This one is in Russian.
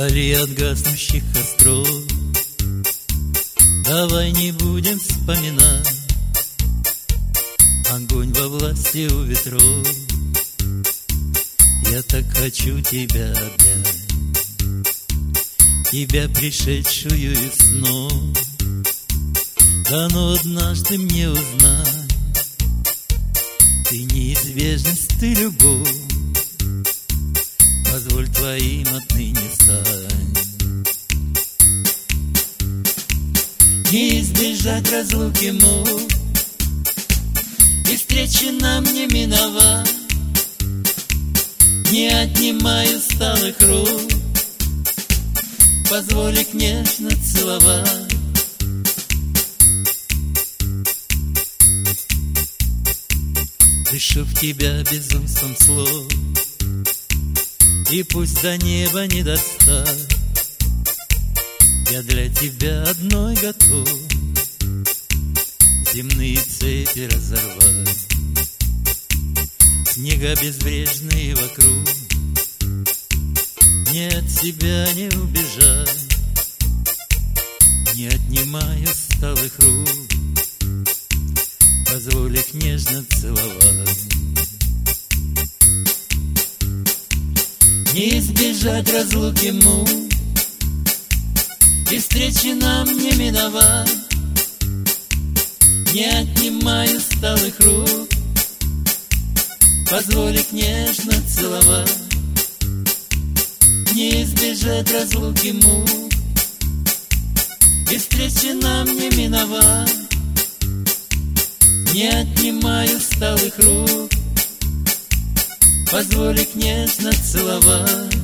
Вдали от гаснущих костров давай не будем вспоминать огонь во власти у ветров. Я так хочу тебя обнять, тебя, пришедшую весну. Да но однажды мне узнать, ты неизбежность, ты любовь. Позволь твоим отныне стать. Не избежать разлуки мук, и встречи нам не миновать. Не отнимай усталых рук, позволь их нежно целовать. Дышу в тебя безумством слов, и пусть до неба не достать, я для тебя одной готов земные цепи разорвать. Снега безбрежные вокруг, мне от тебя не убежать. Не отнимай усталых рук, позволь их нежно целовать. Не избежать разлуки мук, и встречи нам не миновать. Не отнимай усталых рук, позволь их нежно целовать. Не избежать разлуки мук, и встречи нам не миновать. Не отнимай усталых рук, позволь их нежно целовать.